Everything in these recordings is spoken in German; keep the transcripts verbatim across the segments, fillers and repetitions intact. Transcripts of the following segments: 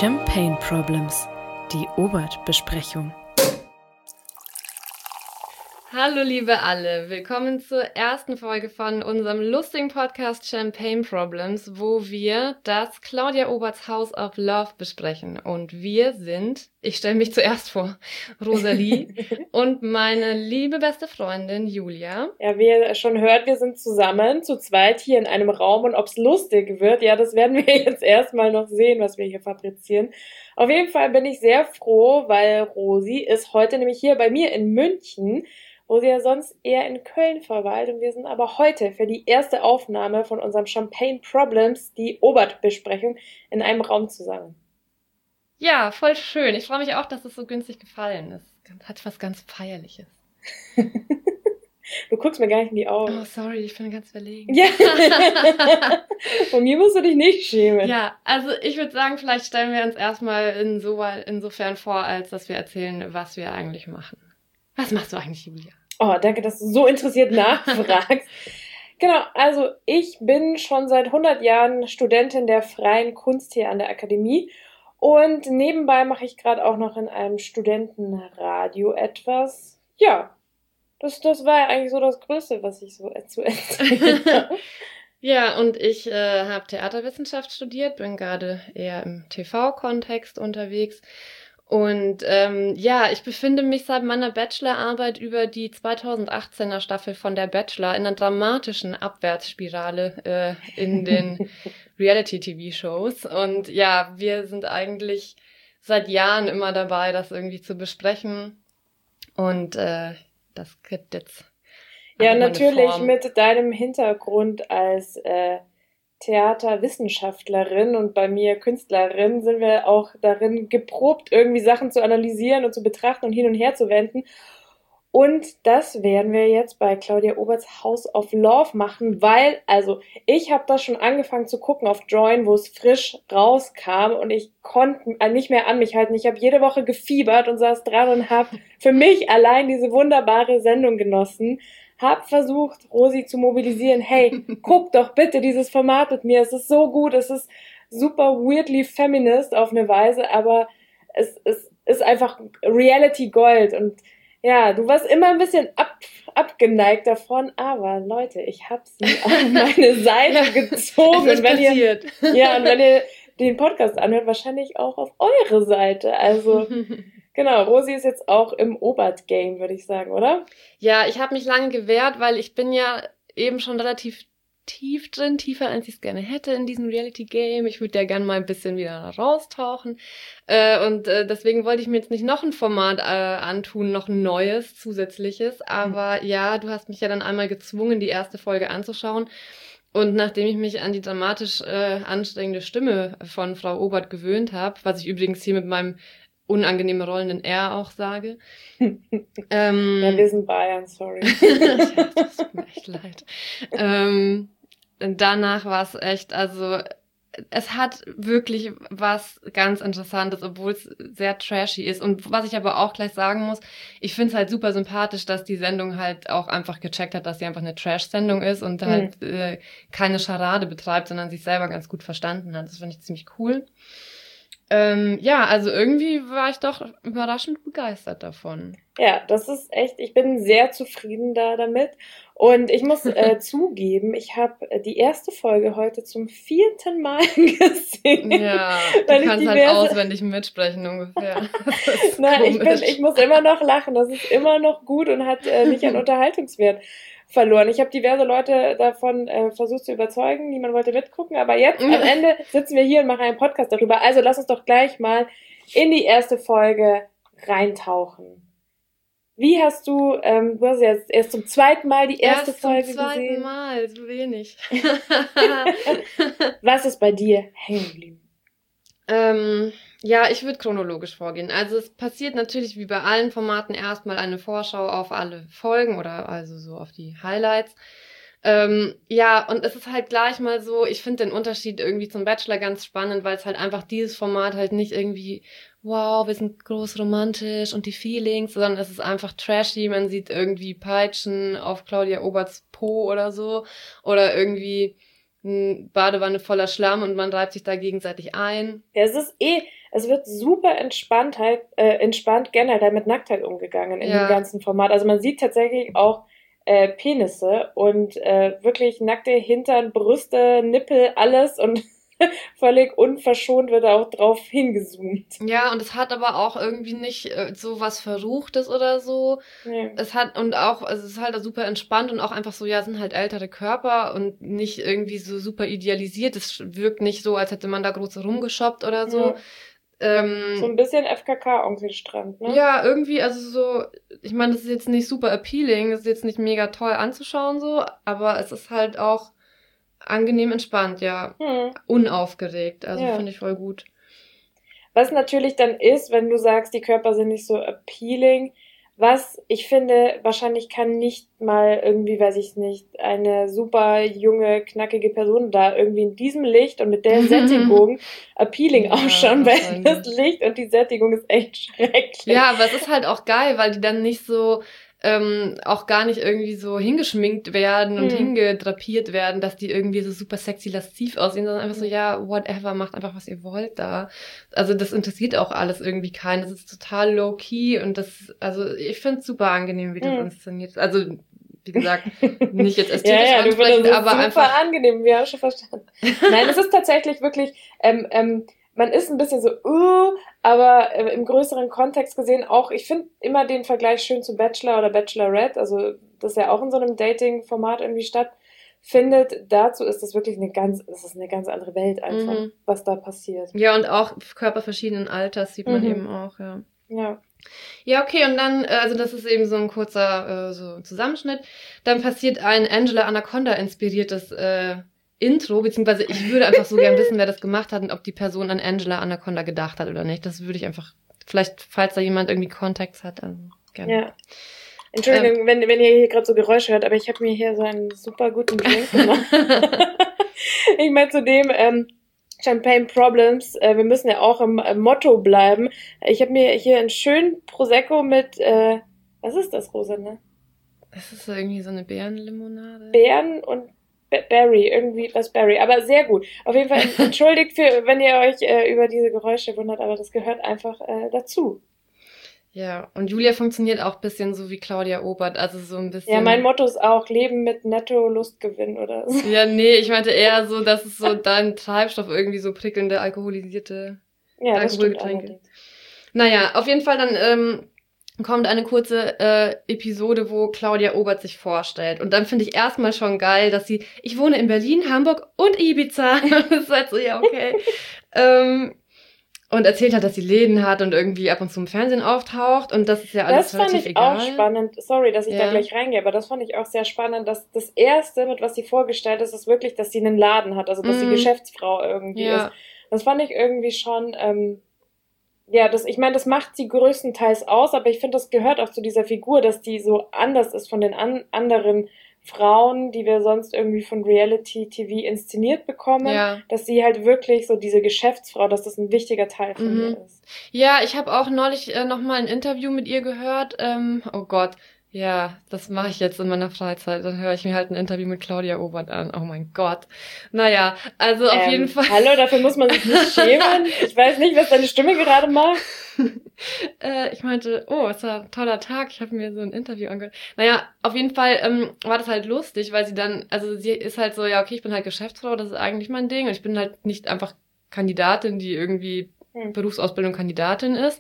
Champagne Problems, die Obert-Besprechung. Hallo liebe alle, willkommen zur ersten Folge von unserem lustigen Podcast Champagne Problems, wo wir das Claudia Oberts House of Love besprechen. Und wir sind, ich stelle mich zuerst vor, Rosalie und meine liebe beste Freundin Julia. Ja, wie ihr schon hört, wir sind zusammen, zu zweit hier in einem Raum und ob's lustig wird, ja, das werden wir jetzt erstmal noch sehen, was wir hier fabrizieren. Auf jeden Fall bin ich sehr froh, weil Rosi ist heute nämlich hier bei mir in München, wo sie ja sonst eher in Köln verweilt. Und wir sind aber heute für die erste Aufnahme von unserem Champagne Problems, die Obert-Besprechung, in einem Raum zusammen. Ja, voll schön. Ich freue mich auch, dass es so günstig gefallen ist. Hat was ganz Feierliches. Du guckst mir gar nicht in die Augen. Oh, sorry, ich bin ganz verlegen. Ja. Von mir musst du dich nicht schämen. Ja, also ich würde sagen, vielleicht stellen wir uns erstmal insoweit, insofern vor, als dass wir erzählen, was wir eigentlich machen. Was machst du eigentlich, Julia? Oh, danke, dass du so interessiert nachfragst. Genau, also ich bin schon seit hundert Jahren Studentin der freien Kunst hier an der Akademie und nebenbei mache ich gerade auch noch in einem Studentenradio etwas. Ja, das, das war ja eigentlich so das Größte, was ich so zu erzählen habe. Ja, und ich äh, habe Theaterwissenschaft studiert, bin gerade eher im T V-Kontext unterwegs. Und ähm, ja, ich befinde mich seit meiner Bachelorarbeit über die zweitausendachtzehner Staffel von der Bachelor in einer dramatischen Abwärtsspirale äh, in den Reality-T V-Shows. Und ja, wir sind eigentlich seit Jahren immer dabei, das irgendwie zu besprechen. Und äh, das gibt jetzt ja natürlich mit deinem Hintergrund als äh, Theaterwissenschaftlerin und bei mir Künstlerin sind wir auch darin geprobt, irgendwie Sachen zu analysieren und zu betrachten und hin und her zu wenden. Und das werden wir jetzt bei Claudia Oberts House of Love machen, weil, also ich habe das schon angefangen zu gucken auf Join, wo es frisch rauskam und ich konnte nicht mehr an mich halten. Ich habe jede Woche gefiebert und saß dran und habe für mich allein diese wunderbare Sendung genossen. Hab versucht, Rosi zu mobilisieren. Hey, guck doch bitte dieses Format mit mir. Es ist so gut. Es ist super weirdly feminist auf eine Weise, aber es, es ist einfach Reality Gold. Und ja, du warst immer ein bisschen ab, abgeneigt davon, aber Leute, ich hab sie auf meine Seite gezogen. Es ist und wenn passiert. ihr, ja, und wenn ihr den Podcast anhört, wahrscheinlich auch auf eure Seite. Also genau, Rosi ist jetzt auch im Obert-Game, würde ich sagen, oder? Ja, ich habe mich lange gewehrt, weil ich bin ja eben schon relativ tief drin, tiefer als ich es gerne hätte in diesem Reality-Game. Ich würde ja gerne mal ein bisschen wieder raustauchen. Äh, und äh, deswegen wollte ich mir jetzt nicht noch ein Format äh, antun, noch ein neues, zusätzliches. Aber mhm. ja, du hast mich ja dann einmal gezwungen, die erste Folge anzuschauen. Und nachdem ich mich an die dramatisch äh, anstrengende Stimme von Frau Obert gewöhnt habe, was ich übrigens hier mit meinem unangenehme rollenden R auch sage. ähm, ja, wir sind Bayern, sorry. ja, das tut mir echt leid. Ähm, danach war es echt, also es hat wirklich was ganz Interessantes, obwohl es sehr trashy ist. Und was ich aber auch gleich sagen muss, ich finde es halt super sympathisch, dass die Sendung halt auch einfach gecheckt hat, dass sie einfach eine Trash-Sendung ist und mhm. halt äh, keine Scharade betreibt, sondern sich selber ganz gut verstanden hat. Das finde ich ziemlich cool. Ähm, ja, also irgendwie war ich doch überraschend begeistert davon. Ja, das ist echt, ich bin sehr zufrieden da damit. Und ich muss äh, zugeben, ich habe die erste Folge heute zum vierten Mal gesehen. Ja, du kannst halt auswendig mitsprechen ungefähr. Nein, ich, bin, ich muss immer noch lachen. Das ist immer noch gut und hat äh, nicht an Unterhaltungswert verloren. Ich habe diverse Leute davon äh, versucht zu überzeugen, niemand wollte mitgucken, aber jetzt am Ende sitzen wir hier und machen einen Podcast darüber. Also lass uns doch gleich mal in die erste Folge reintauchen. Wie hast du, ähm, du hast jetzt erst zum zweiten Mal die erste erst Folge gesehen? Zum zweiten gesehen. Mal, so wenig. Was ist bei dir hängen geblieben? Ähm, ja, ich würde chronologisch vorgehen. Also es passiert natürlich wie bei allen Formaten erstmal eine Vorschau auf alle Folgen oder also so auf die Highlights. Ähm, ja, und es ist halt gleich mal so, ich finde den Unterschied irgendwie zum Bachelor ganz spannend, weil es halt einfach dieses Format halt nicht irgendwie, wow, wir sind groß romantisch und die Feelings, sondern es ist einfach trashy, man sieht irgendwie Peitschen auf Claudia Oberts Po oder so oder irgendwie eine Badewanne voller Schlamm und man reibt sich da gegenseitig ein. Ja, es ist eh, es wird super entspannt halt, äh, entspannt generell mit Nacktheit umgegangen in Ja. dem ganzen Format. Also man sieht tatsächlich auch äh, Penisse und äh, wirklich nackte Hintern, Brüste, Nippel, alles und völlig unverschont wird da auch drauf hingezoomt. Ja, und es hat aber auch irgendwie nicht äh, so was Verruchtes oder so. Ja. Es hat, und auch, also es ist halt super entspannt und auch einfach so, ja, es sind halt ältere Körper und nicht irgendwie so super idealisiert. Es wirkt nicht so, als hätte man da groß rumgeshoppt oder so. Ja. Ähm, So ein bisschen F K K-Onkelstrand, ne? Ja, irgendwie, also so, ich meine, das ist jetzt nicht super appealing, das ist jetzt nicht mega toll anzuschauen so, aber es ist halt auch angenehm entspannt, ja. Hm. Unaufgeregt, also Ja. finde ich voll gut. Was natürlich dann ist, wenn du sagst, die Körper sind nicht so appealing, was ich finde, wahrscheinlich kann nicht mal irgendwie, weiß ich nicht, eine super junge, knackige Person da irgendwie in diesem Licht und mit der Sättigung appealing Ja, ausschauen, weil wahrscheinlich. das Licht und die Sättigung ist echt schrecklich. Ja, aber es ist halt auch geil, weil die dann nicht so, ähm, auch gar nicht irgendwie so hingeschminkt werden und Hm. hingedrapiert werden, dass die irgendwie so super sexy lasziv aussehen, sondern einfach so, ja, whatever, macht einfach, was ihr wollt da. Also das interessiert auch alles irgendwie keinen. Das ist total low-key und das, also ich finde es super angenehm, wie das Hm. inszeniert ist. Also, wie gesagt, nicht jetzt Ja, ästhetisch ja, du findest ansprechend, es aber super einfach, angenehm, wir haben schon verstanden. Nein, es ist tatsächlich wirklich, ähm, ähm, man ist ein bisschen so, uh, aber äh, im größeren Kontext gesehen auch, ich finde immer den Vergleich schön zu Bachelor oder Bachelorette, also das ja auch in so einem Dating-Format irgendwie stattfindet. Dazu ist das wirklich eine ganz, es ist eine ganz andere Welt einfach, Mhm. was da passiert. ja, und auch Körper verschiedenen Alters sieht man Mhm. eben auch, ja. Ja. Ja, okay, und dann, äh, also das ist eben so ein kurzer äh, so Zusammenschnitt. Dann passiert ein Angela Anaconda inspiriertes äh, Intro, beziehungsweise ich würde einfach so gern wissen, wer das gemacht hat und ob die Person an Angela Anaconda gedacht hat oder nicht. Das würde ich einfach, vielleicht, falls da jemand irgendwie Kontext hat, also gerne. Ja. Entschuldigung, wenn, wenn ihr hier gerade so Geräusche hört, aber ich habe mir hier so einen super guten Drink gemacht. Ich meine zudem, ähm, Champagne Problems, äh, wir müssen ja auch im äh, Motto bleiben. Ich habe mir hier einen schönen Prosecco mit, äh, was ist das, Rosanne? Das ist so irgendwie so eine Beerenlimonade. Beeren und Be- Berry, irgendwie was Berry, aber sehr gut. Auf jeden Fall entschuldigt für, wenn ihr euch äh, über diese Geräusche wundert, aber das gehört einfach äh, dazu. Ja, und Julia funktioniert auch ein bisschen so wie Claudia Obert, also so ein bisschen... Ja, mein Motto ist auch Leben mit Netto-Lustgewinn oder so. Ja, nee, ich meinte eher so, dass es so dein Treibstoff irgendwie so prickelnde, alkoholisierte... Ja, das stimmt Alkoholgetränke. allerdings. Naja, auf jeden Fall dann ähm, kommt eine kurze äh, Episode, wo Claudia Obert sich vorstellt. Und dann finde ich erstmal schon geil, dass sie, ich wohne in Berlin, Hamburg und Ibiza. Das ist halt so, ja, okay. ähm, und erzählt hat, dass sie Läden hat und irgendwie ab und zu im Fernsehen auftaucht. Und das ist ja alles Das fand relativ ich egal. auch spannend. Sorry, dass ich Ja. da gleich reingehe, aber das fand ich auch sehr spannend, dass das Erste, mit was sie vorgestellt ist, ist wirklich, dass sie einen Laden hat, also dass sie Mhm. Geschäftsfrau irgendwie Ja. ist. Das fand ich irgendwie schon, ähm, ja, das, ich meine, das macht sie größtenteils aus, aber ich finde, das gehört auch zu dieser Figur, dass die so anders ist von den an, anderen Frauen, die wir sonst irgendwie von Reality-T V inszeniert bekommen, Ja. dass sie halt wirklich so diese Geschäftsfrau, dass das ein wichtiger Teil von Mhm. ihr ist. Ja, ich habe auch neulich äh, nochmal ein Interview mit ihr gehört. Ähm, oh Gott, ja, das mache ich jetzt in meiner Freizeit. Dann höre ich mir halt ein Interview mit Claudia Obert an. Oh mein Gott. Naja, also auf ähm, jeden Fall. Hallo, dafür muss man sich nicht schämen. Ich weiß nicht, was deine Stimme gerade macht. äh, ich meinte, oh, es war ein toller Tag. Ich habe mir so ein Interview angehört. Naja, auf jeden Fall ähm, war das halt lustig, weil sie dann, also sie ist halt so, ja, okay, ich bin halt Geschäftsfrau, das ist eigentlich mein Ding. Und ich bin halt nicht einfach Kandidatin, die irgendwie Hm. Berufsausbildung Kandidatin ist.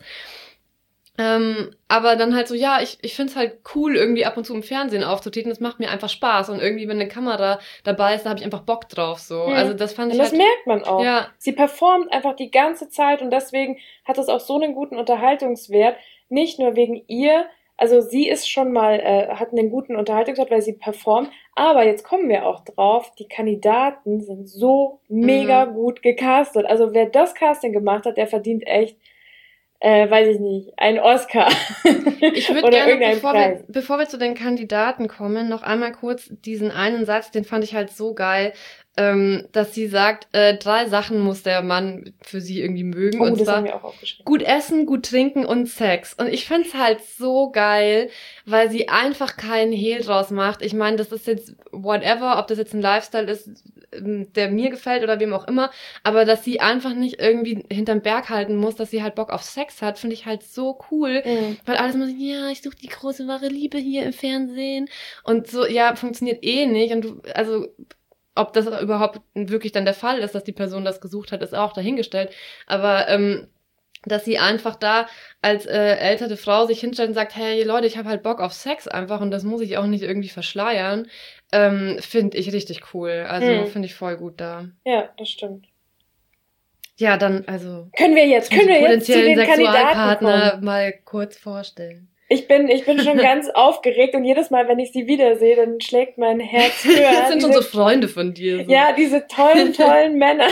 Ähm, aber dann halt so, ja, ich, ich find's halt cool, irgendwie ab und zu im Fernsehen aufzutreten. Das macht mir einfach Spaß. Und irgendwie, wenn eine Kamera dabei ist, da habe ich einfach Bock drauf. So. Hm. Also das fand Und ich das halt. merkt man auch. Ja, Sie performt einfach die ganze Zeit und deswegen hat es auch so einen guten Unterhaltungswert. Nicht nur wegen ihr, also sie ist schon mal, äh, hat einen guten Unterhaltungswert, weil sie performt. Aber jetzt kommen wir auch drauf, die Kandidaten sind so mega Mhm. gut gecastet. Also wer das Casting gemacht hat, der verdient echt, äh, weiß ich nicht, einen Oscar. ich würde Oder gerne, irgendeinen bevor Preis. wir, bevor wir zu den Kandidaten kommen, noch einmal kurz diesen einen Satz, den fand ich halt so geil, ähm, dass sie sagt, äh, drei Sachen muss der Mann für sie irgendwie mögen. Oh, und das zwar haben wir auch aufgeschrieben. gut essen, gut trinken und Sex. Und ich find's halt so geil, weil sie einfach keinen Hehl draus macht. Ich meine, das ist jetzt whatever, ob das jetzt ein Lifestyle ist, der mir gefällt oder wem auch immer, aber dass sie einfach nicht irgendwie hinterm Berg halten muss, dass sie halt Bock auf Sex hat, finde ich halt so cool, mhm. weil alles immer so, ja, ich suche die große wahre Liebe hier im Fernsehen und so, ja, funktioniert eh nicht und du, also ob das überhaupt wirklich dann der Fall ist, dass die Person das gesucht hat, ist auch dahingestellt, aber ähm, dass sie einfach da als äh, ältere Frau sich hinstellt und sagt, hey Leute, ich habe halt Bock auf Sex einfach und das muss ich auch nicht irgendwie verschleiern, ähm, finde ich richtig cool. Also hm. finde ich voll gut da. Ja, das stimmt. Ja, dann, also können wir jetzt, können wir jetzt zu den Sexualpartner mal kurz vorstellen. Ich bin, ich bin schon ganz aufgeregt und jedes Mal, wenn ich sie wiedersehe, dann schlägt mein Herz höher. Das sind diese, schon so Freunde von dir. So. Ja, diese tollen, tollen Männer.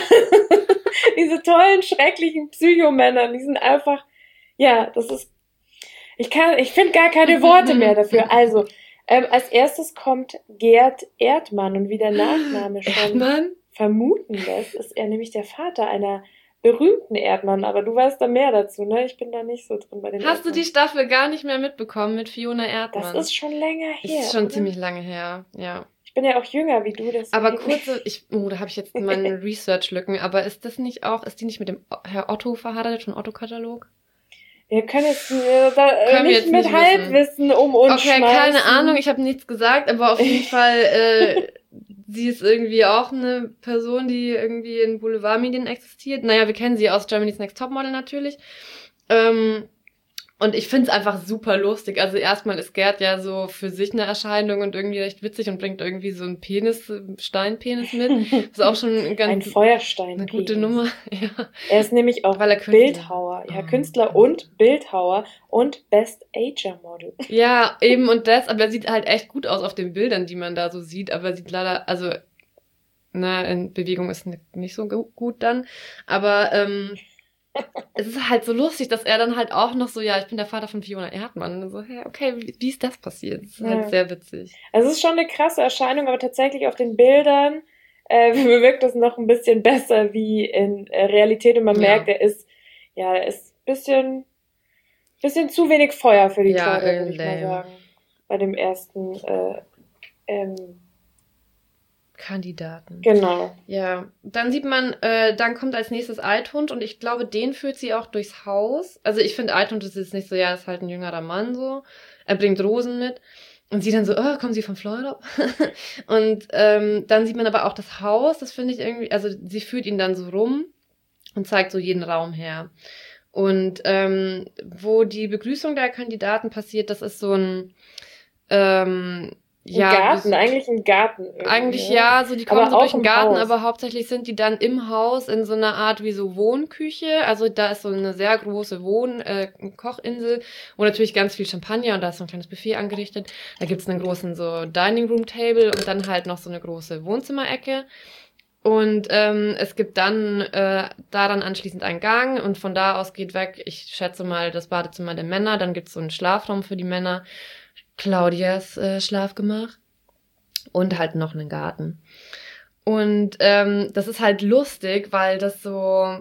Diese tollen, schrecklichen Psychomänner, die sind einfach, ja, das ist, ich kann, ich finde gar keine Worte mehr dafür. Also, ähm, als erstes kommt Gerd Erdmann und wie der Nachname schon Erdmann? vermuten lässt, ist er nämlich der Vater einer berühmten Erdmann, aber du weißt da mehr dazu, ne? Ich bin da nicht so drin bei den Hast Erdmann. du die Staffel gar nicht mehr mitbekommen mit Fiona Erdmann? Das ist schon länger her. Das ist schon oder? ziemlich lange her, ja. Ich bin ja auch jünger wie du. Deswegen. Aber kurze, ich, oh, da habe ich jetzt meine Research-Lücken, aber ist das nicht auch, ist die nicht mit dem Herr Otto verheiratet, von Otto-Katalog? Wir können jetzt äh, da, äh, nicht mit nicht Halbwissen um uns Okay, schmeißen. Keine Ahnung, ich habe nichts gesagt, aber auf jeden Fall, äh, sie ist irgendwie auch eine Person, die irgendwie in Boulevardmedien existiert. Naja, wir kennen sie aus Germany's Next Topmodel natürlich. Ähm, Und ich find's einfach super lustig. Also erstmal ist Gerd ja so für sich eine Erscheinung und irgendwie recht witzig und bringt irgendwie so einen Penis, Steinpenis mit. Das ist auch schon ein ganz, ein Feuerstein. Eine gute Nummer. Ja. Er ist nämlich auch Weil er Bildhauer. Ja, Künstler und Bildhauer und Best Ager Model. Ja, eben und das, aber er sieht halt echt gut aus auf den Bildern, die man da so sieht, aber er sieht leider, also, na, in Bewegung ist nicht so gut dann, aber, ähm, es ist halt so lustig, dass er dann halt auch noch so, ja, ich bin der Vater von Fiona Erdmann. Und so, hey, okay, wie, wie ist das passiert? Das ist ja. halt sehr witzig. Also es ist schon eine krasse Erscheinung, aber tatsächlich auf den Bildern äh, wirkt das noch ein bisschen besser wie in äh, Realität. Und man ja. merkt, er ist, ja, er ist ein bisschen, bisschen zu wenig Feuer für die ja, Kleine, würde ich mal sagen. Bei dem ersten äh, ähm, Kandidaten. Genau. Ja, dann sieht man, äh, dann kommt als nächstes Eithund und ich glaube, den führt sie auch durchs Haus. Also ich finde, Eithund ist jetzt nicht so, ja, ist halt ein jüngerer Mann so. Er bringt Rosen mit und sie dann so, oh, kommen sie von Florida? Und ähm, dann sieht man aber auch das Haus, das finde ich irgendwie, also sie führt ihn dann so rum und zeigt so jeden Raum her. Und ähm, wo die Begrüßung der Kandidaten passiert, das ist so ein ähm, ja, ein Garten, eigentlich ein Garten. Eigentlich ja, so die kommen aber so durch den Garten, Haus. Aber hauptsächlich sind die dann im Haus in so einer Art wie so Wohnküche. Also da ist so eine sehr große Wohn-, äh, Kochinsel, wo natürlich ganz viel Champagner und da ist so ein kleines Buffet angerichtet. Da gibt's einen großen so Dining Room Table und dann halt noch so eine große Wohnzimmerecke. Und ähm, es gibt dann äh, daran anschließend einen Gang und von da aus geht weg, ich schätze mal, das Badezimmer der Männer. Dann gibt's so einen Schlafraum für die Männer. Claudias äh, Schlafgemach und halt noch einen Garten. Und ähm, das ist halt lustig, weil das so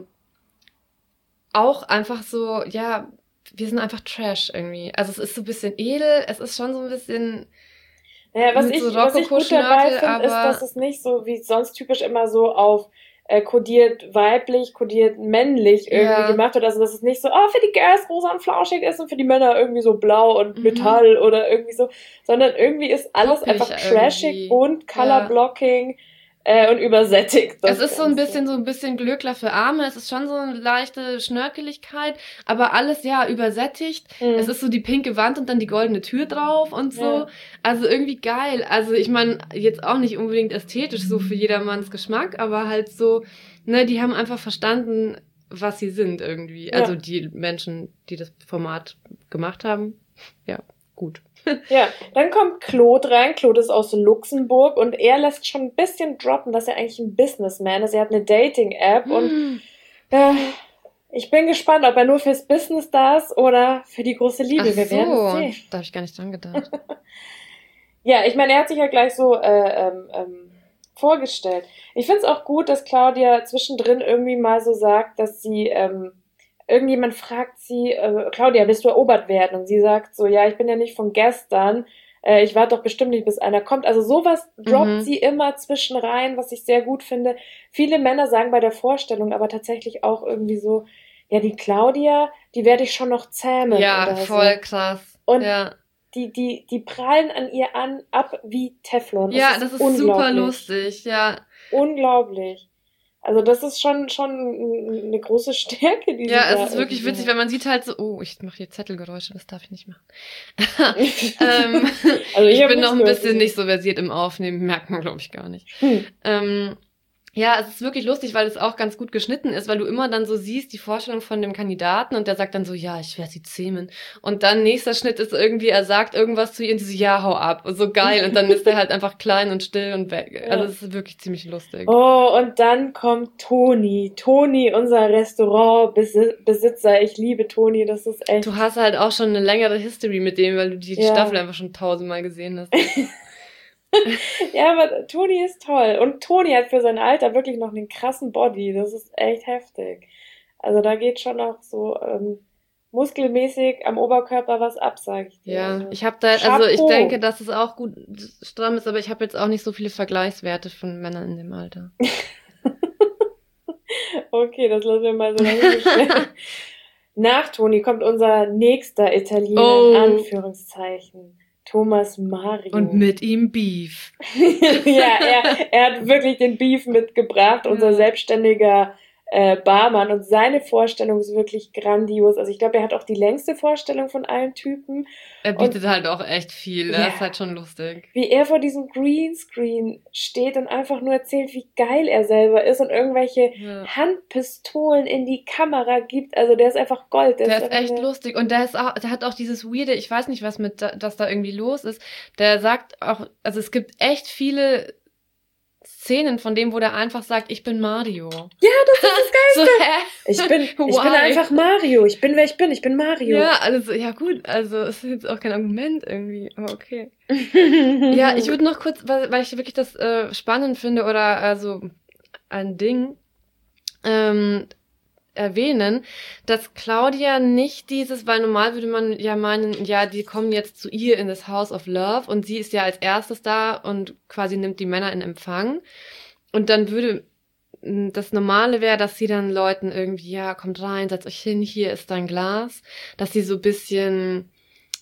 auch einfach so, ja, wir sind einfach Trash irgendwie. Also es ist so ein bisschen edel, es ist schon so ein bisschen naja, was ich, so was ich gut dabei finde, ist, dass es nicht so wie sonst typisch immer so auf äh, kodiert weiblich, kodiert männlich irgendwie ja. gemacht wird. Also dass es nicht so, oh, für die Girls rosa und flauschig ist und für die Männer irgendwie so blau und mhm. Metall oder irgendwie so, sondern irgendwie ist alles Poppig einfach trashig, bunt, Colorblocking ja. äh, und übersättigt. Es ist so ein bisschen so ein bisschen Glöckler für Arme, es ist schon so eine leichte Schnörkeligkeit, aber alles ja übersättigt. Mhm. Es ist so die pinke Wand und dann die goldene Tür drauf und so. Ja. Also irgendwie geil. Also ich meine, jetzt auch nicht unbedingt ästhetisch so für jedermanns Geschmack, aber halt so, ne, die haben einfach verstanden, was sie sind irgendwie. Ja. Also die Menschen, die das Format gemacht haben, ja, gut. Ja, dann kommt Claude rein. Claude ist aus Luxemburg und er lässt schon ein bisschen droppen, dass er eigentlich ein Businessman ist. Er hat eine Dating-App mm. und äh, ich bin gespannt, ob er nur fürs Business da ist oder für die große Liebe. Ach Wir so, werden es sehen. Da habe ich gar nicht dran gedacht. Ja, ich meine, er hat sich ja gleich so äh, ähm, ähm, vorgestellt. Ich find's auch gut, dass Claudia zwischendrin irgendwie mal so sagt, dass sie, ähm, irgendjemand fragt sie, äh, Claudia, willst du erobert werden? Und sie sagt so, ja, ich bin ja nicht von gestern, äh, ich warte doch bestimmt nicht, bis einer kommt. Also sowas droppt Mhm. sie immer zwischen rein, was ich sehr gut finde. Viele Männer sagen bei der Vorstellung aber tatsächlich auch irgendwie so, ja, die Claudia, die werde ich schon noch zähmen Ja, oder voll so. krass. Und ja. die, die, die prallen an ihr an, ab wie Teflon. Ja, das ist super unglaublich. lustig, ja. Unglaublich. Also das ist schon schon eine große Stärke, die Ja, sie es da ist wirklich irgendwie witzig, hat. wenn man sieht halt so, oh, ich mache hier Zettelgeräusche, das darf ich nicht machen. ähm, Also ich ich hab bin nicht noch ein gehört, bisschen wie- nicht so versiert im Aufnehmen, merkt man, glaube ich, gar nicht. Hm. Ähm, ja, es ist wirklich lustig, weil es auch ganz gut geschnitten ist, weil du immer dann so siehst, die Vorstellung von dem Kandidaten und der sagt dann so, ja, ich werde sie zähmen. Und dann nächster Schnitt ist irgendwie, er sagt irgendwas zu ihr und sie so, ja, hau ab. Und so geil. Und dann ist er halt einfach klein und still und weg. Also es ist wirklich ziemlich lustig. Oh, und dann kommt Toni. Toni, unser Restaurantbesitzer. Ich liebe Toni, das ist echt. Du hast halt auch schon eine längere History mit dem, weil du die Ja. Staffel einfach schon tausendmal gesehen hast. Ja, aber Toni ist toll. Und Toni hat für sein Alter wirklich noch einen krassen Body. Das ist echt heftig. Also da geht schon noch so ähm, muskelmäßig am Oberkörper was ab, sag ich dir. Ja, Also, ich habe da, also ich Chapeau. denke, dass es auch gut stramm ist, aber ich habe jetzt auch nicht so viele Vergleichswerte von Männern in dem Alter. Okay, das lassen wir mal so dahingestellt. Nach Toni kommt unser nächster Italiener, Oh. in Anführungszeichen. Thomas Mario. Und mit ihm Beef. Ja, er, er hat wirklich den Beef mitgebracht, unser Ja. selbstständiger äh, Barmann. Und seine Vorstellung ist wirklich grandios. Also ich glaube, er hat auch die längste Vorstellung von allen Typen. Er bietet halt auch echt viel. Ja. Er ist halt schon lustig. Wie er vor diesem Greenscreen steht und einfach nur erzählt, wie geil er selber ist und irgendwelche Ja. Handpistolen in die Kamera gibt. Also der ist einfach Gold. Der ist einfach echt eine- lustig und der ist auch, der hat auch dieses weirde, ich weiß nicht, was mit, da, das da irgendwie los ist. Der sagt auch, also es gibt echt viele Szenen von dem, wo der einfach sagt, ich bin Mario. Ja, das ist das So, hä? Ich bin, ich bin Why? einfach Mario. Ich bin, wer ich bin. Ich bin Mario. Ja, also, ja gut, also es ist jetzt auch kein Argument irgendwie, aber okay. Ja, ich würde noch kurz, weil, weil ich wirklich das äh, spannend finde oder also ein Ding ähm, erwähnen, dass Claudia nicht dieses, weil normal würde man ja meinen, ja, die kommen jetzt zu ihr in das House of Love und sie ist ja als erstes da und quasi nimmt die Männer in Empfang und dann würde m, das Normale wäre, dass sie dann Leuten irgendwie, ja, kommt rein, setzt euch hin, hier ist dein Glas, dass sie so ein bisschen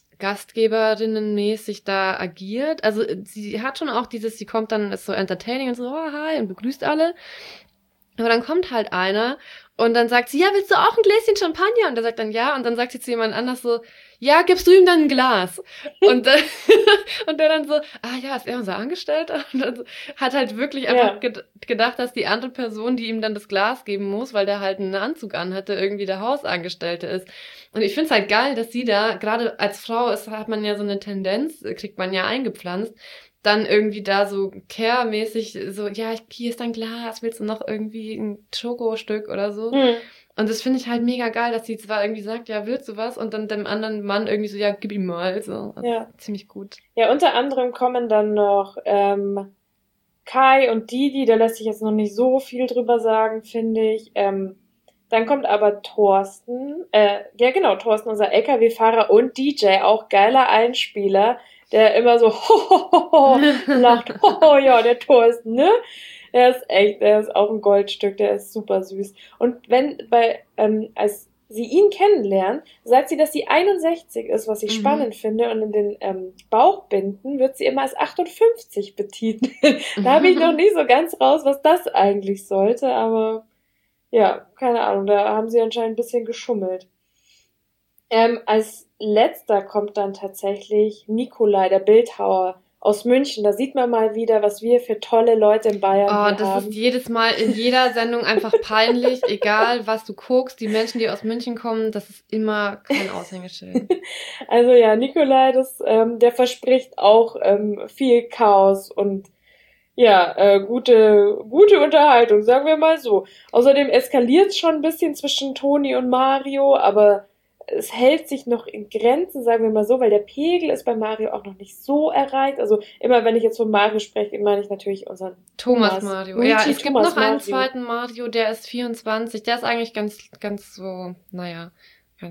Gastgeberinnenmäßig da agiert. Also sie hat schon auch dieses, sie kommt dann, ist so entertaining und so, oh, hi, und begrüßt alle. Aber dann kommt halt einer und dann sagt sie, ja, willst du auch ein Gläschen Champagner? Und der sagt dann ja. Und dann sagt sie zu jemand anders so, ja, gibst du ihm dann ein Glas? Und, dann, und der dann so, ah ja, ist er unser Angestellter? Und dann so, hat halt wirklich einfach Ja. ged- gedacht, dass die andere Person, die ihm dann das Glas geben muss, weil der halt einen Anzug anhatte, irgendwie der Hausangestellte ist. Und ich find's halt geil, dass sie da, gerade als Frau ist, hat man ja so eine Tendenz, kriegt man ja eingepflanzt, dann irgendwie da so care-mäßig so, ja, hier ist dein Glas, willst du noch irgendwie ein Schokostück oder so? Hm. Und das finde ich halt mega geil, dass sie zwar irgendwie sagt, ja, willst du was? Und dann dem anderen Mann irgendwie so, ja, gib ihm mal. So. Das Ja. ist ziemlich gut. Ja, unter anderem kommen dann noch ähm, Kai und Didi, da lässt sich jetzt noch nicht so viel drüber sagen, finde ich. Ähm, dann kommt aber Thorsten, äh, ja genau, Thorsten, unser L K W-Fahrer und D J, auch geiler Einspieler, der immer so ho, ho, ho, ho, lacht, ho, ho, ja, der Thorsten, ne? Der ist echt, der ist auch ein Goldstück, der ist super süß. Und wenn bei, ähm, als sie ihn kennenlernen, sagt sie, dass sie einundsechzig ist, was ich Mhm. spannend finde, und in den ähm, Bauchbinden wird sie immer als achtundfünfzig betitelt. Da habe ich noch nicht so ganz raus, was das eigentlich sollte, aber ja, keine Ahnung, da haben sie anscheinend ein bisschen geschummelt. Ähm, als letzter kommt dann tatsächlich Nikolai, der Bildhauer aus München. Da sieht man mal wieder, was wir für tolle Leute in Bayern Oh, hier das haben. ist jedes Mal in jeder Sendung einfach peinlich, egal was du guckst. Die Menschen, die aus München kommen, das ist immer kein Aushängeschild. Also ja, Nikolai, das, ähm, der verspricht auch ähm, viel Chaos und ja, äh, gute, gute Unterhaltung, sagen wir mal so. Außerdem eskaliert es schon ein bisschen zwischen Toni und Mario, aber es hält sich noch in Grenzen, sagen wir mal so, weil der Pegel ist bei Mario auch noch nicht so erreicht. Also immer, wenn ich jetzt von Mario spreche, meine ich natürlich unseren Thomas Thomas. Mario. Luigi Ja, es gibt Thomas noch einen Mario. zweiten Mario, der ist vierundzwanzig. Der ist eigentlich ganz, ganz so, naja, ganz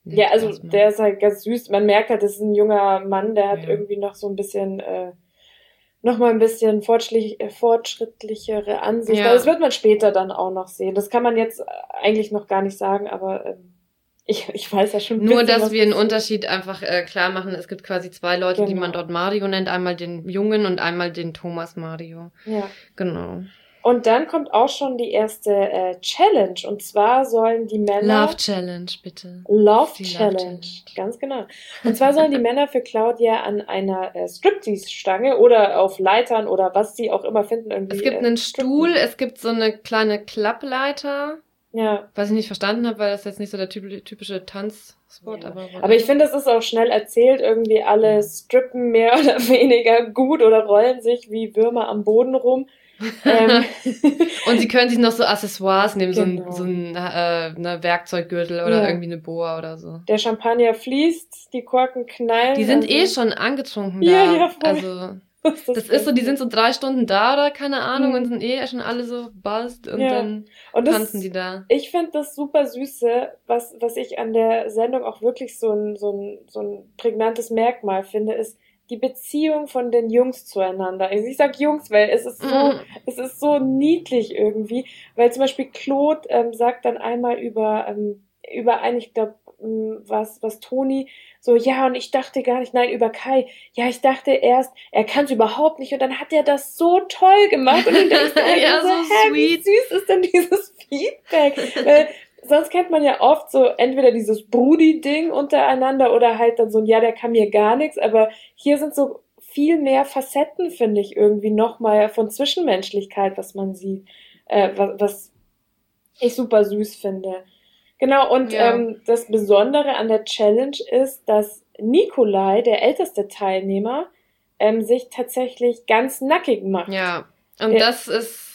Ja, also der ist halt ganz süß. Man merkt halt, das ist ein junger Mann, der hat ja. irgendwie noch so ein bisschen, äh, noch mal ein bisschen fortschrittlich, äh, fortschrittlichere Ansicht. Ja. Das wird man später dann auch noch sehen. Das kann man jetzt eigentlich noch gar nicht sagen, aber ähm, ich, ich weiß ja schon ein Nur, bisschen, dass wir einen Unterschied einfach äh, klar machen. Es gibt quasi zwei Leute, genau. die man dort Mario nennt. Einmal den Jungen und einmal den Thomas Mario. Ja. Genau. Und dann kommt auch schon die erste äh, Challenge. Und zwar sollen die Männer... Love Challenge, bitte. Love Challenge. Love Challenge, ganz genau. Und zwar sollen die Männer für Claudia an einer äh, Striptease-Stange oder auf Leitern oder was sie auch immer finden. Irgendwie, es gibt äh, einen Stuhl, es gibt so eine kleine Klappleiter. Ja. Was ich nicht verstanden habe, weil das jetzt nicht so der typische Tanzspot, ja. aber... Aber ich finde, es ist auch schnell erzählt. Irgendwie alle strippen mehr oder weniger gut oder rollen sich wie Würmer am Boden rum. ähm. Und sie können sich noch so Accessoires nehmen, genau. so ein, so ein äh, eine Werkzeuggürtel oder ja. irgendwie eine Boa oder so. Der Champagner fließt, die Korken knallen. Die sind also eh schon angetrunken da. Ja, ja, voll. Also das, das ist so, die sind so drei Stunden da oder keine Ahnung mhm. und sind eh schon alle so buzzed und ja. dann und das, tanzen die da. Ich finde das super süße, was was ich an der Sendung auch wirklich so ein so ein so ein prägnantes Merkmal finde, ist die Beziehung von den Jungs zueinander. Also ich sag Jungs, weil es ist so, mm. es ist so niedlich irgendwie, weil zum Beispiel Claude ähm, sagt dann einmal über, ähm, über einen, ich glaube, ähm, was, was Toni, so, ja, und ich dachte gar nicht, nein, über Kai, ja, ich dachte erst, er kann es überhaupt nicht und dann hat er das so toll gemacht und dann denkst du ja, so, so, hä, wie süß ist denn dieses Feedback? Weil sonst kennt man ja oft so entweder dieses Brudi-Ding untereinander oder halt dann so ein, ja, der kann mir gar nichts, aber hier sind so viel mehr Facetten, finde ich, irgendwie nochmal von Zwischenmenschlichkeit, was man sieht, äh, was, was ich super süß finde. Genau, und ja. ähm, das Besondere an der Challenge ist, dass Nikolai, der älteste Teilnehmer, ähm, sich tatsächlich ganz nackig macht. Ja, und der, das ist...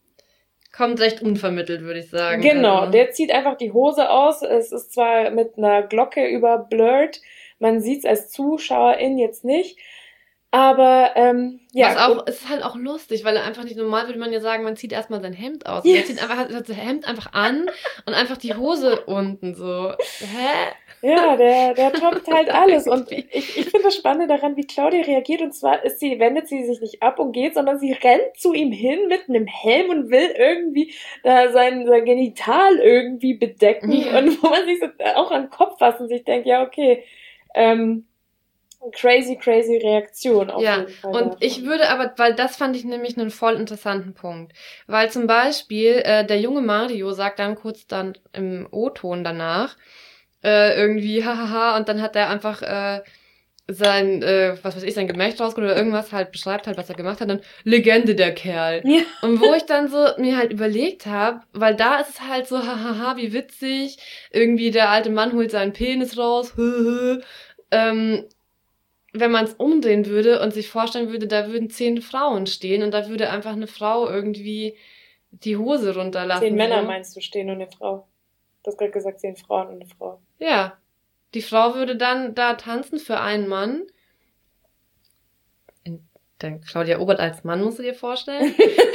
kommt recht unvermittelt, würde ich sagen. Genau, also. Der zieht einfach die Hose aus. Es ist zwar mit einer Glocke überblurrt, man sieht es als Zuschauerin jetzt nicht, aber ähm, ja. Was auch, es ist halt auch lustig, weil er einfach nicht, normal würde man ja sagen, man zieht erstmal sein Hemd aus. Ja. Er zieht einfach hat das Hemd einfach an und einfach die Hose unten so. Hä? Ja, der, der toppt halt alles. Und ich, ich finde das Spannende daran, wie Claudia reagiert. Und zwar ist sie, wendet sie sich nicht ab und geht, sondern sie rennt zu ihm hin mit einem Helm und will irgendwie da sein, sein Genital irgendwie bedecken. Ja. Und wo man sich so auch an den Kopf fasst und sich denkt, ja, okay, ähm, crazy, crazy Reaktion auf ja, jeden Fall. Und davon. Ich würde aber, weil das fand ich nämlich einen voll interessanten Punkt. Weil zum Beispiel, äh, der junge Mario sagt dann kurz dann im O-Ton danach, Äh, irgendwie, hahaha, und dann hat er einfach äh, sein, äh, was weiß ich, sein Gemächt rausgeholt oder irgendwas halt, beschreibt halt, was er gemacht hat, dann Legende der Kerl. Ja. Und wo ich dann so mir halt überlegt habe, weil da ist es halt so, hahaha, wie witzig, irgendwie der alte Mann holt seinen Penis raus, ähm, wenn man es umdrehen würde und sich vorstellen würde, da würden zehn Frauen stehen und da würde einfach eine Frau irgendwie die Hose runterlassen. Zehn Männer so. Meinst du, stehen und eine Frau? Du hast gerade gesagt, zehn Frauen und eine Frau. Ja, die Frau würde dann da tanzen für einen Mann. In, dann Claudia Obert als Mann, musst du dir vorstellen.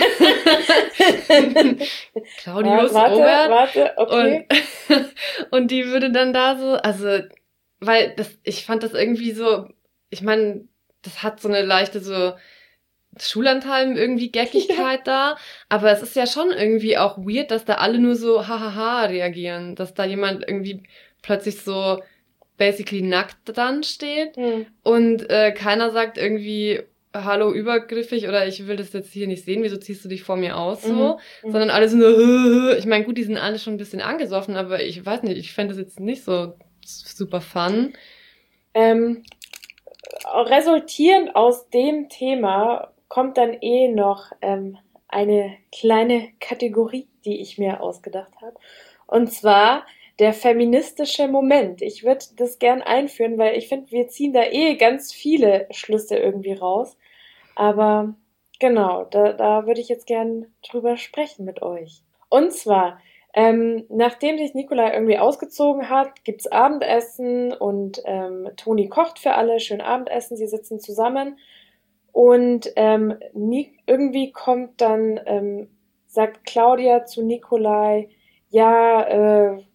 Claudius ja, warte, Obert. Warte, okay. Und, und die würde dann da so, also, weil das, ich fand das irgendwie so, ich meine, das hat so eine leichte so Schulanteil irgendwie Geckigkeit da, aber es ist ja schon irgendwie auch weird, dass da alle nur so hahaha reagieren, dass da jemand irgendwie plötzlich so basically nackt dann steht hm. und äh, keiner sagt irgendwie hallo übergriffig oder ich will das jetzt hier nicht sehen, wieso ziehst du dich vor mir aus so, mhm. sondern alle sind so, ich meine gut, die sind alle schon ein bisschen angesoffen, aber ich weiß nicht, ich fände das jetzt nicht so super fun. Ähm, resultierend aus dem Thema kommt dann eh noch ähm, eine kleine Kategorie, die ich mir ausgedacht habe. Und zwar der feministische Moment. Ich würde das gern einführen, weil ich finde, wir ziehen da eh ganz viele Schlüsse irgendwie raus. Aber genau, da, da würde ich jetzt gern drüber sprechen mit euch. Und zwar, ähm, nachdem sich Nikolai irgendwie ausgezogen hat, gibt's Abendessen und ähm, Toni kocht für alle, schön Abendessen, sie sitzen zusammen. Und ähm, Ni- irgendwie kommt dann, ähm, sagt Claudia zu Nikolai, ja, äh,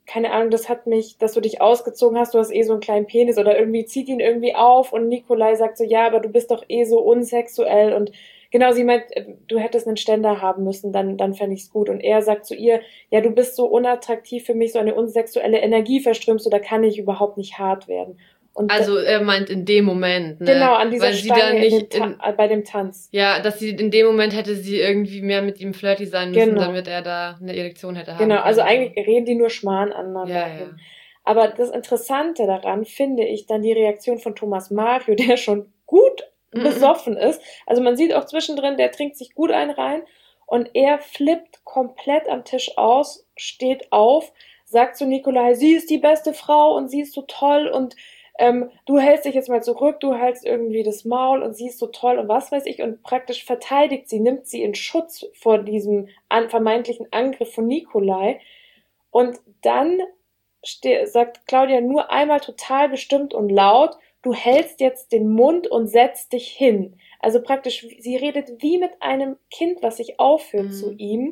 keine Ahnung, das hat mich, dass du dich ausgezogen hast, du hast eh so einen kleinen Penis oder irgendwie zieht ihn irgendwie auf und Nikolai sagt so, ja, aber du bist doch eh so unsexuell und genau, sie meint, du hättest einen Ständer haben müssen, dann, dann fände ich's gut. Und er sagt zu ihr, ja, du bist so unattraktiv für mich, so eine unsexuelle Energie verströmst du, da kann ich überhaupt nicht hart werden. Und also da, er meint in dem Moment, ne? Genau, an dieser Weil Stange sie dann nicht in dem Ta- in, bei dem Tanz. ja, dass sie in dem Moment hätte sie irgendwie mehr mit ihm flirty sein müssen, Genau. damit er da eine Erektion hätte haben Genau, können. also eigentlich reden die nur Schmarrn aneinander ja, hin. ja. Aber das Interessante daran finde ich dann die Reaktion von Thomas Mario, der schon gut Mhm. besoffen ist. Also man sieht auch zwischendrin, der trinkt sich gut einen rein und er flippt komplett am Tisch aus, steht auf, sagt zu Nikolai, sie ist die beste Frau und sie ist so toll und ähm, du hältst dich jetzt mal zurück, du hältst irgendwie das Maul und sie ist so toll und was weiß ich und praktisch verteidigt sie, nimmt sie in Schutz vor diesem an, vermeintlichen Angriff von Nikolai und dann ste- sagt Claudia nur einmal total bestimmt und laut, du hältst jetzt den Mund und setzt dich hin. Also praktisch, sie redet wie mit einem Kind, was sich aufführt Mhm. zu ihm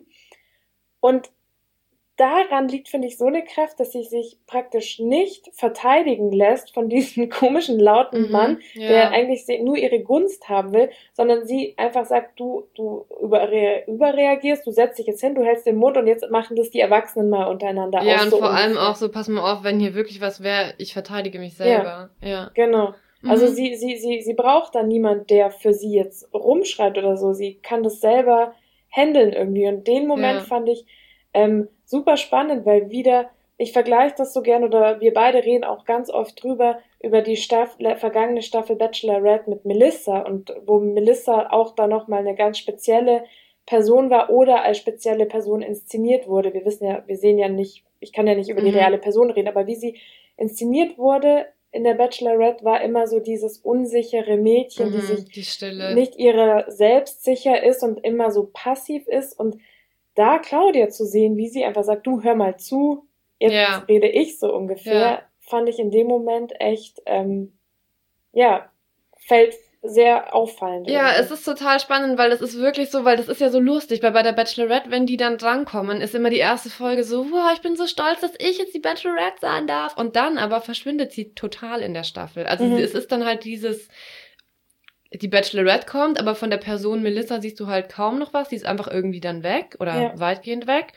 und daran liegt, finde ich, so eine Kraft, dass sie sich praktisch nicht verteidigen lässt von diesem komischen, lauten Mhm, Mann, ja. der eigentlich nur ihre Gunst haben will, sondern sie einfach sagt, du, du überre- überreagierst, du setzt dich jetzt hin, du hältst den Mund und jetzt machen das die Erwachsenen mal untereinander Ja, aus. und so vor allem ungefähr. auch so, pass mal auf, wenn hier wirklich was wäre, ich verteidige mich selber. Ja. Genau. Also Mhm. sie, sie, sie, sie braucht da niemand, der für sie jetzt rumschreibt oder so. Sie kann das selber handeln irgendwie. Und den Moment Ja. fand ich ähm, super spannend, weil wieder, ich vergleiche das so gern oder wir beide reden auch ganz oft drüber, über die Staffel, vergangene Staffel Bachelorette mit Melissa und wo Melissa auch da nochmal eine ganz spezielle Person war oder als spezielle Person inszeniert wurde. Wir wissen ja, wir sehen ja nicht, ich kann ja nicht über die Mhm. reale Person reden, aber wie sie inszeniert wurde in der Bachelorette war immer so dieses unsichere Mädchen, die Mhm, sich die Stille. nicht ihrer selbst sicher ist und immer so passiv ist und da Claudia zu sehen, wie sie einfach sagt, du hör mal zu, jetzt Ja. rede ich so ungefähr, Ja. fand ich in dem Moment echt, ähm, ja, fällt sehr auffallend. Ja, irgendwie. es ist total spannend, weil das ist wirklich so, weil das ist ja so lustig, weil bei der Bachelorette, wenn die dann drankommen, ist immer die erste Folge so, wow, ich bin so stolz, dass ich jetzt die Bachelorette sein darf. Und dann aber verschwindet sie total in der Staffel. Also Mhm. es ist dann halt dieses, die Bachelorette kommt, aber von der Person Melissa siehst du halt kaum noch was, die ist einfach irgendwie dann weg oder Ja. weitgehend weg.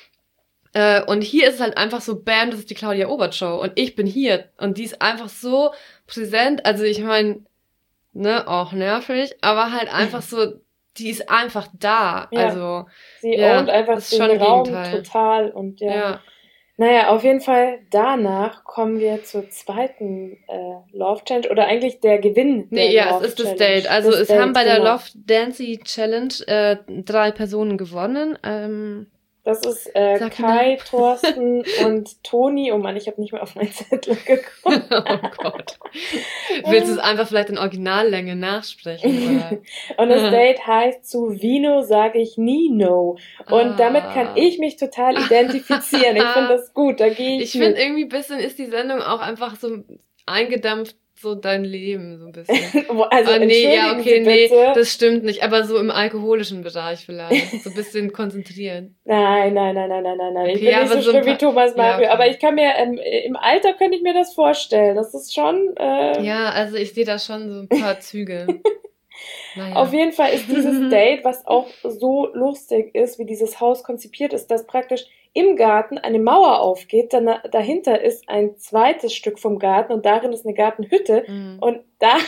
Äh, und hier ist es halt einfach so, bam, das ist die Claudia Obert Show und ich bin hier und die ist einfach so präsent, also ich meine, ne, auch nervig, aber halt einfach so, die ist einfach da, Ja. also, Sie ja, ownt einfach das ist den schon ein Raum Gegenteil. total und ja. ja. Naja, auf jeden Fall danach kommen wir zur zweiten äh, Love Challenge oder eigentlich der Gewinn der Nee, ja, Love es ist das Challenge. Date. Also Das es Date, haben bei der genau. Love Dancy Challenge äh, drei Personen gewonnen. Ähm, Das ist äh, Sag Kai, mal. Thorsten und Toni. Oh Mann, ich habe nicht mehr auf meinen Zettel geguckt. oh Gott. Willst du es einfach vielleicht in Originallänge nachsprechen? Oder? Und das Date heißt, zu Vino sage ich nie no. Und Ah. damit kann ich mich total identifizieren. Ich finde das gut, da gehe ich, Ich finde mit. irgendwie ein bisschen ist die Sendung auch einfach so eingedampft, so dein Leben, so ein bisschen. Also Ah, nee, ja, entschuldigen okay, Sie nee, bitte. das stimmt nicht, aber so im alkoholischen Bereich vielleicht. So ein bisschen konzentriert. Nein, nein, nein, nein, nein, nein, nein. Ich Okay, bin ja, nicht so aber so schlimm ein wie paar- Thomas Ja, Mario, okay. aber ich kann mir, ähm, im Alter könnte ich mir das vorstellen. Das ist schon, äh, Ja, also ich sehe da schon so ein paar Züge. Naja. auf jeden Fall ist dieses Date, was auch so lustig ist, wie dieses Haus konzipiert ist, dass praktisch im Garten eine Mauer aufgeht, dann dahinter ist ein zweites Stück vom Garten und darin ist eine Gartenhütte Mhm. und da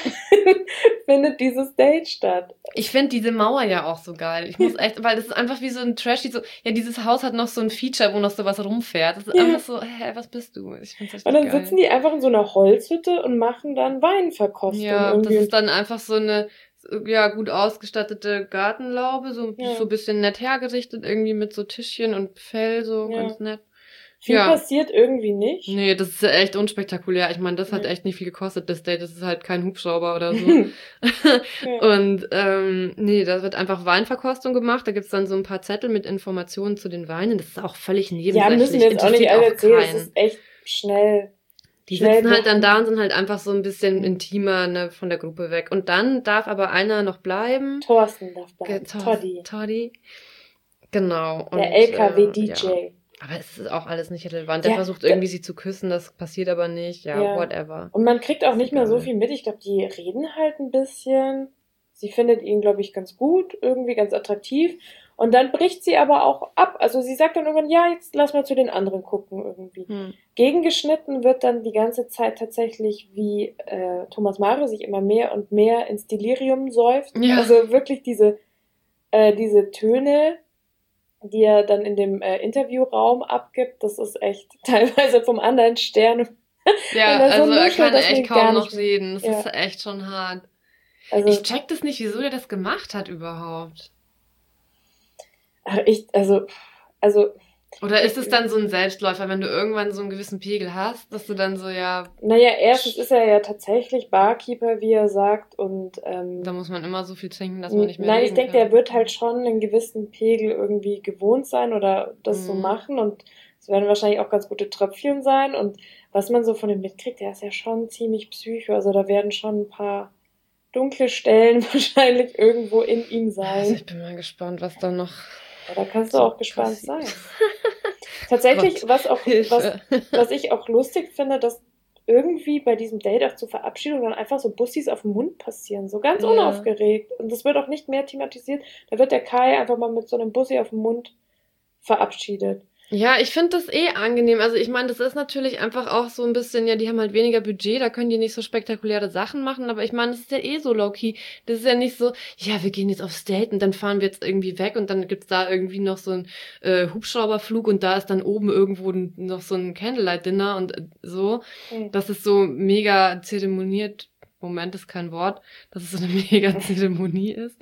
findet dieses Date statt. Ich finde diese Mauer ja auch so geil. Ich muss echt, weil das ist einfach wie so ein trashy, so, ja, dieses Haus hat noch so ein Feature, wo noch sowas rumfährt. Das ist Ja. einfach so, hä, was bist du? Ich find's echt Und dann geil. sitzen die einfach in so einer Holzhütte und machen dann Weinverkostung Ja, das irgendwie. ist dann einfach so eine, ja, gut ausgestattete Gartenlaube, so, Ja. so ein bisschen nett hergerichtet, irgendwie mit so Tischchen und Fell, so Ja. ganz nett. Viel ja. passiert irgendwie nicht. Nee, das ist ja echt unspektakulär. Ich meine, das hat Nee. echt nicht viel gekostet, das Date. Das ist halt kein Hubschrauber oder so. Ja. Und ähm, nee, da wird einfach Weinverkostung gemacht. Da gibt's dann so ein paar Zettel mit Informationen zu den Weinen. Das ist auch völlig Ja, nebensächlich. müssen wir jetzt auch nicht Interessiert alle auch erzählen. Es keinen. ist echt schnell. Die schnell sitzen halt dann behandelt. da und sind halt einfach so ein bisschen intimer, ne, von der Gruppe weg. Und dann darf aber einer noch bleiben. Thorsten darf bleiben. Ge- Tor- Toddy. Toddy. Genau. Und, Der L K W-D äh, J. ja. Aber es ist auch alles nicht relevant. Der Ja, versucht d- irgendwie sie zu küssen, das passiert aber nicht. Ja, Ja. whatever. Und man kriegt auch Ist nicht mehr so egal. viel mit. Ich glaube, die reden halt ein bisschen. Sie findet ihn, glaube ich, ganz gut, irgendwie ganz attraktiv. Und dann bricht sie aber auch ab. Also sie sagt dann irgendwann, ja, jetzt lass mal zu den anderen gucken irgendwie. Hm. Gegengeschnitten wird dann die ganze Zeit tatsächlich, wie äh, Thomas Mario sich immer mehr und mehr ins Delirium säuft. Ja. Also wirklich diese, äh, diese Töne, die er dann in dem äh, Interviewraum abgibt, das ist echt teilweise vom anderen Stern. Ja, Wenn er so also er nuschelt, kann dass man echt gar kaum nicht noch reden. Das Ja. ist echt schon hart. Also Ich check das nicht, wieso der das gemacht hat überhaupt. ach, ich, also, also, Oder ist es dann so ein Selbstläufer, wenn du irgendwann so einen gewissen Pegel hast, dass du dann so, ja, naja, erstens ist er ja tatsächlich Barkeeper, wie er sagt, und ähm, da muss man immer so viel trinken, dass man nicht mehr nein, ich reden denke, kann. der wird halt schon einen gewissen Pegel irgendwie gewohnt sein oder das so Mhm. machen und es werden wahrscheinlich auch ganz gute Tröpfchen sein und was man so von ihm mitkriegt, der ist ja schon ziemlich psycho, also da werden schon ein paar dunkle Stellen wahrscheinlich irgendwo in ihm Also sein. ich bin mal gespannt, was da noch Ja, da kannst du so auch gespannt passiert. sein. Tatsächlich, Gott, was auch, was, Hilfe. was ich auch lustig finde, dass irgendwie bei diesem Date auch zur Verabschiedung dann einfach so Bussis auf dem Mund passieren, so ganz Ja. unaufgeregt. Und das wird auch nicht mehr thematisiert. Da wird der Kai einfach mal mit so einem Bussi auf dem Mund verabschiedet. Ja, ich finde das eh angenehm. Also ich meine, das ist natürlich einfach auch so ein bisschen, ja, die haben halt weniger Budget, da können die nicht so spektakuläre Sachen machen, aber ich meine, das ist ja eh so low-key. Das ist ja nicht so, ja, wir gehen jetzt aufs Date und dann fahren wir jetzt irgendwie weg und dann gibt's da irgendwie noch so einen äh, Hubschrauberflug und da ist dann oben irgendwo n- noch so ein Candlelight-Dinner und äh, so. Hm. Das ist so mega zeremoniert. Moment ist kein Wort, dass es so eine mega Zeremonie ist.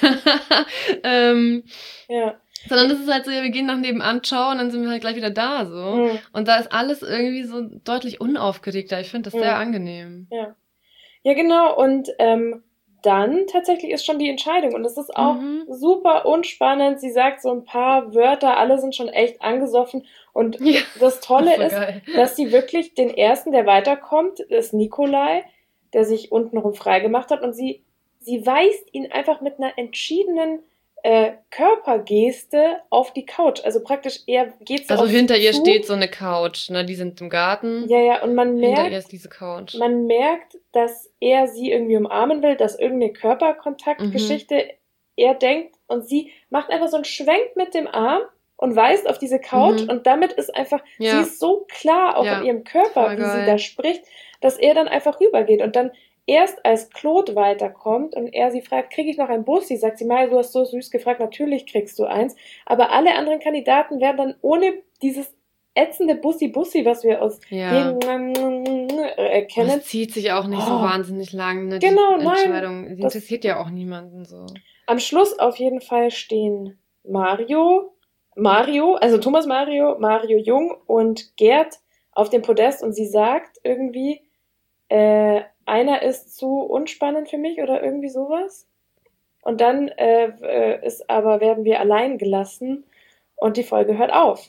ähm, Ja. sondern das ist halt so, ja, wir gehen nach nebenan, ciao, und dann sind wir halt gleich wieder da, so. Hm. Und da ist alles irgendwie so deutlich unaufgeregter. Ich finde das Ja. sehr angenehm. Ja. Ja, genau. Und ähm, dann tatsächlich ist schon die Entscheidung. Und es ist auch Mhm. super unspannend. Sie sagt so ein paar Wörter, alle sind schon echt angesoffen. Und Ja, das Tolle voll ist, geil. dass sie wirklich den ersten, der weiterkommt, ist Nikolai, der sich untenrum freigemacht hat. Und sie, sie weist ihn einfach mit einer entschiedenen äh, Körpergeste auf die Couch. Also praktisch, er geht so Also auf sie hinter ihr zu. steht so eine Couch, ne? Die sind im Garten. Ja, ja, und man Hinter ihr merkt, ist diese Couch. man merkt, dass er sie irgendwie umarmen will, dass irgendeine Körperkontaktgeschichte er denkt und sie macht einfach so einen Schwenk mit dem Arm und weist auf diese Couch Mhm. und damit ist einfach, Ja. sie ist so klar auch Ja, in ihrem Körper, voll wie sie geil. da spricht, dass er dann einfach rübergeht und dann erst als Claude weiterkommt und er sie fragt, kriege ich noch ein Bussi? Sagt sie, Maya, du hast so süß gefragt, natürlich kriegst du eins. Aber alle anderen Kandidaten werden dann ohne dieses ätzende Bussi-Bussi, was wir aus Ja. jedem äh, Und erkennen. es zieht sich auch nicht so Oh. wahnsinnig lang, ne? Genau, die nein. Entscheidung. Die Das- interessiert ja auch niemanden so. Am Schluss auf jeden Fall stehen Mario, Mario, also Thomas Mario, Mario Jung und Gerd auf dem Podest und sie sagt irgendwie, äh, einer ist zu unspannend für mich oder irgendwie sowas. Und dann äh, äh, ist aber, werden wir allein gelassen und die Folge hört auf.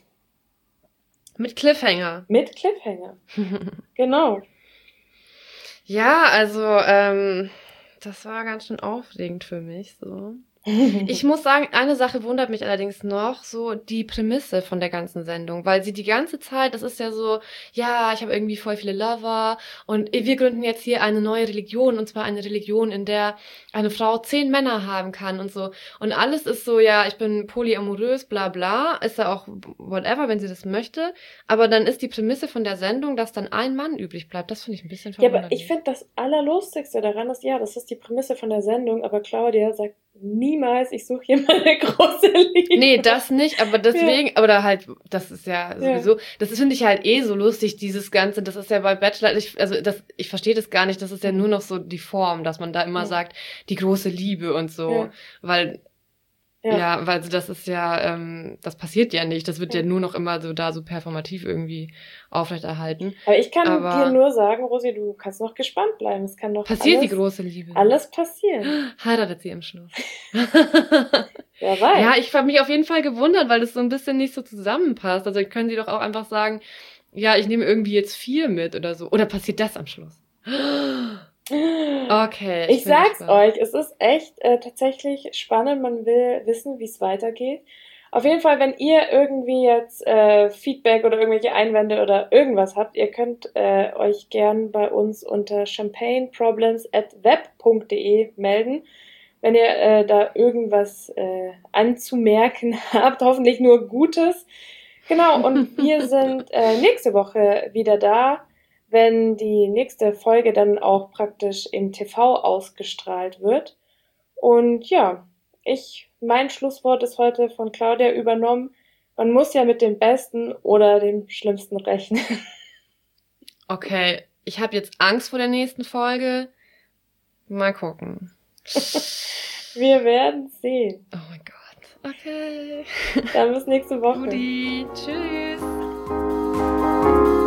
Mit Cliffhanger. Mit Cliffhanger. Genau. Ja, also, ähm, das war ganz schön aufregend für mich, so. Ich muss sagen, eine Sache wundert mich allerdings noch, so die Prämisse von der ganzen Sendung, weil sie die ganze Zeit, das ist ja so, ja, ich habe irgendwie voll viele Lover und wir gründen jetzt hier eine neue Religion und zwar eine Religion, in der eine Frau zehn Männer haben kann und so und alles ist so, ja, ich bin polyamorös, bla bla, ist ja auch whatever, wenn sie das möchte, aber dann ist die Prämisse von der Sendung, dass dann ein Mann übrig bleibt, das finde ich ein bisschen Ja, verwunderlich. aber ich finde das Allerlustigste daran ist, ja, das ist die Prämisse von der Sendung, aber Claudia sagt niemals, ich suche hier meine große Liebe. Nee, das nicht, aber deswegen, ja. Oder halt, das ist ja sowieso, ja. Das finde ich halt eh so lustig, dieses Ganze, das ist ja bei Bachelor, ich, also das, ich verstehe das gar nicht, das ist ja nur noch so die Form, dass man da immer ja. sagt, die große Liebe und so, ja. weil, ja. ja, weil das ist ja, ähm, das passiert ja nicht, das wird ja. ja nur noch immer so da so performativ irgendwie aufrechterhalten. Aber ich kann aber dir nur sagen, Rosi, du kannst noch gespannt bleiben, es kann noch passiert alles, die große Liebe. Alles passieren. Heiratet sie im Schluss. Wer weiß. Ja, ich habe mich auf jeden Fall gewundert, weil das so ein bisschen nicht so zusammenpasst. Also können sie doch auch einfach sagen, ja, ich nehme irgendwie jetzt vier mit oder so. Oder passiert das am Schluss? Okay. Ich, ich sag's gespannt. euch, es ist echt äh, tatsächlich spannend. Man will wissen, wie es weitergeht. Auf jeden Fall, wenn ihr irgendwie jetzt äh, Feedback oder irgendwelche Einwände oder irgendwas habt, ihr könnt äh, euch gern bei uns unter champagneproblems at web punkt de melden, wenn ihr äh, da irgendwas äh, anzumerken habt, hoffentlich nur Gutes. Genau, und wir sind äh, nächste Woche wieder da, wenn die nächste Folge dann auch praktisch im T V ausgestrahlt wird. Und ja, ich, mein Schlusswort ist heute von Claudia übernommen. Man muss ja mit dem Besten oder dem Schlimmsten rechnen. Okay, ich habe jetzt Angst vor der nächsten Folge. Mal gucken. Wir werden sehen. Oh mein Gott. Okay. Dann bis nächste Woche. Guti. Tschüss.